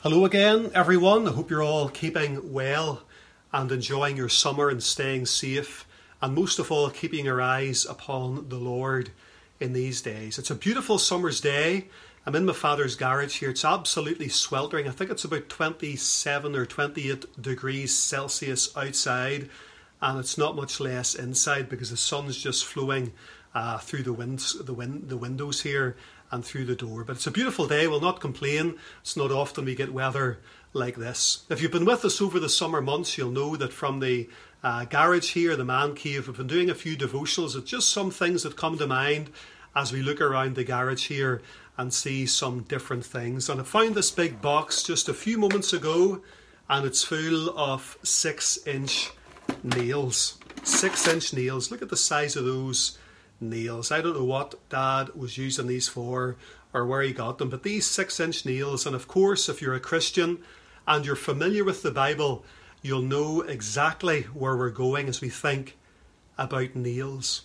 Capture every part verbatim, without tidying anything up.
Hello again, everyone. I hope you're all keeping well and enjoying your summer and staying safe, and most of all, keeping your eyes upon the Lord in these days. It's a beautiful summer's day. I'm in my father's garage here. It's absolutely sweltering. I think it's about twenty-seven or twenty-eight degrees Celsius outside, and it's not much less inside because the sun's just flowing uh, through the winds, the wind, the windows here and through the door. But it's a beautiful day. We'll not complain. It's not often we get weather like this. If you've been with us over the summer months, you'll know that from the uh, garage here, the man cave, we've been doing a few devotionals. It's just some things that come to mind as we look around the garage here and see some different things. And I found this big box just a few moments ago, and it's full of six inch nails. Six inch nails. Look at the size of those nails. I don't know what Dad was using these for or where he got them, but these six inch nails, and of course if you're a Christian and you're familiar with the Bible, you'll know exactly where we're going as we think about nails.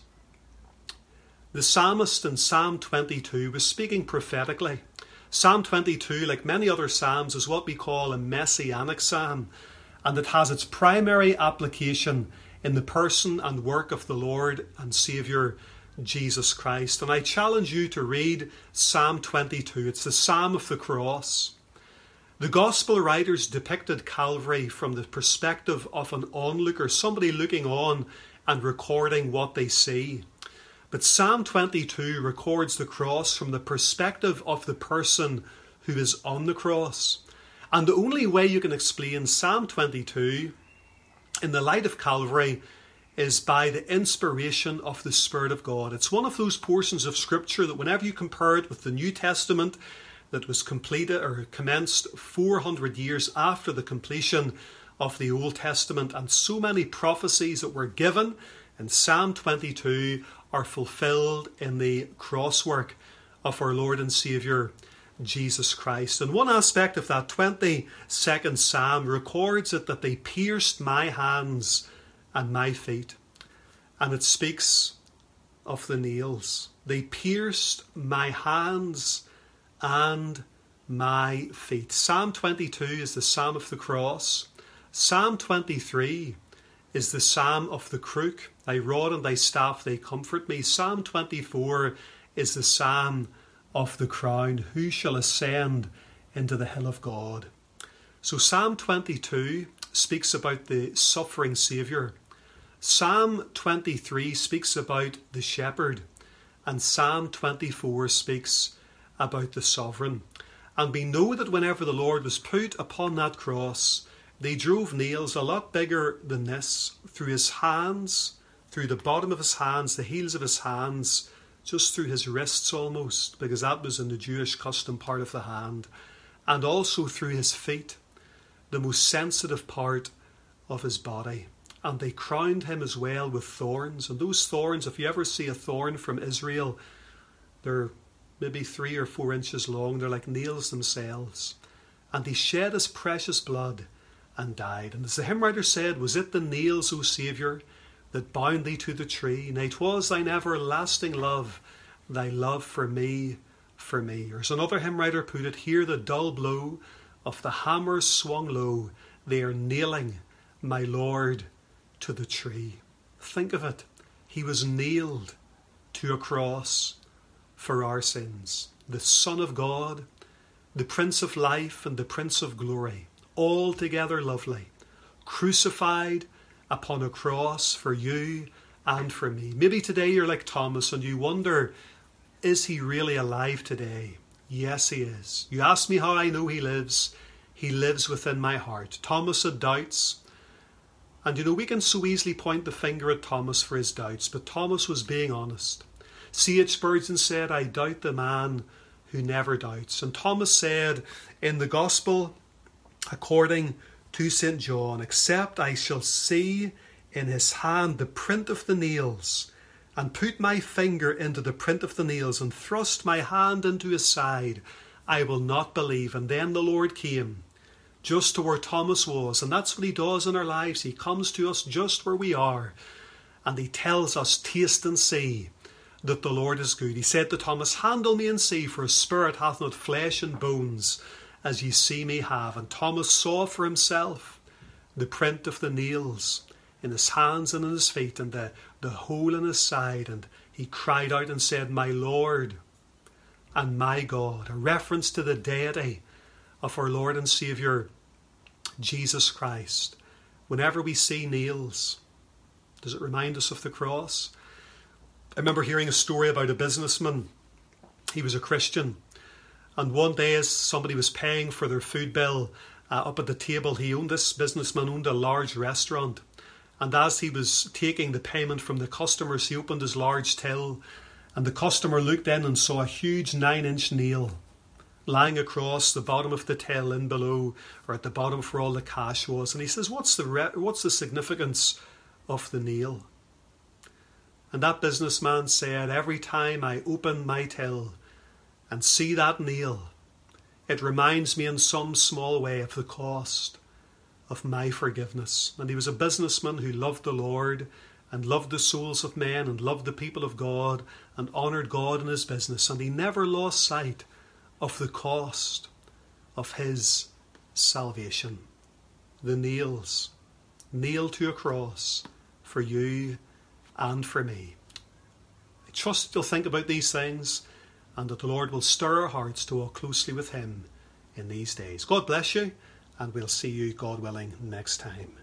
The psalmist in Psalm twenty-two was speaking prophetically. Psalm twenty-two, like many other psalms, is what we call a messianic psalm, and it has its primary application in the person and work of the Lord and Saviour Jesus Christ. And I challenge you to read Psalm twenty-two. It's the Psalm of the Cross. The Gospel writers depicted Calvary from the perspective of an onlooker, somebody looking on and recording what they see. But Psalm twenty-two records the cross from the perspective of the person who is on the cross. And the only way you can explain Psalm twenty-two in the light of Calvary is by the inspiration of the Spirit of God. It's one of those portions of Scripture that whenever you compare it with the New Testament that was completed or commenced four hundred years after the completion of the Old Testament, and so many prophecies that were given in Psalm twenty-two are fulfilled in the crosswork of our Lord and Saviour Jesus Christ. And one aspect of that twenty-second Psalm records it that they pierced my hands and my feet. And it speaks of the nails. They pierced my hands and my feet. Psalm twenty-two is the Psalm of the cross. Psalm twenty-three is the Psalm of the crook. Thy rod and thy staff, they comfort me. Psalm twenty-four is the Psalm of the crown. Who shall ascend into the hill of God? So Psalm twenty-two speaks about the suffering Saviour. Psalm twenty-three speaks about the shepherd, and Psalm twenty-four speaks about the sovereign. And we know that whenever the Lord was put upon that cross, they drove nails a lot bigger than this through his hands, through the bottom of his hands, the heels of his hands, just through his wrists almost, because that was in the Jewish custom part of the hand, and also through his feet, the most sensitive part of his body. And they crowned him as well with thorns. And those thorns, if you ever see a thorn from Israel, they're maybe three or four inches long. They're like nails themselves. And he shed his precious blood and died. And as the hymn writer said, was it the nails, O Saviour, that bound thee to the tree? Nay, 'twas thine everlasting love, thy love for me, for me. Or as another hymn writer put it, hear the dull blow of the hammer swung low. They are nailing my Lord to the tree. Think of it. He was nailed to a cross for our sins. The Son of God, the Prince of Life and the Prince of Glory, altogether lovely, crucified upon a cross for you and for me. Maybe today you're like Thomas and you wonder, is he really alive today? Yes, he is. You ask me how I know he lives. He lives within my heart. Thomas had doubts. And you know, we can so easily point the finger at Thomas for his doubts, but Thomas was being honest. C H Spurgeon said, I doubt the man who never doubts. And Thomas said in the Gospel, according to Saint John, except I shall see in his hand the print of the nails, and put my finger into the print of the nails, and thrust my hand into his side, I will not believe. And then the Lord came just to where Thomas was. And that's what he does in our lives. He comes to us just where we are. And he tells us, taste and see that the Lord is good. He said to Thomas, handle me and see, for a spirit hath not flesh and bones, as ye see me have. And Thomas saw for himself the print of the nails in his hands and in his feet, and the, the hole in his side. And he cried out and said, My Lord and my God. A reference to the deity of our Lord and Saviour, Jesus Christ. Whenever we see nails, does it remind us of the cross? I remember hearing a story about a businessman. He was a Christian. And one day as somebody was paying for their food bill uh, up at the table, he owned, this businessman owned a large restaurant. And as he was taking the payment from the customers, he opened his large till, and the customer looked in and saw a huge nine-inch nail lying across the bottom of the till in below, or at the bottom where all the cash was. And he says, what's the re- what's the significance of the nail? And that businessman said, every time I open my till and see that nail, it reminds me in some small way of the cost of my forgiveness. And he was a businessman who loved the Lord and loved the souls of men and loved the people of God and honoured God in his business. And he never lost sight of the cost of his salvation. The nails, nailed to a cross for you and for me. I trust that you'll think about these things and that the Lord will stir our hearts to walk closely with him in these days. God bless you, and we'll see you, God willing, next time.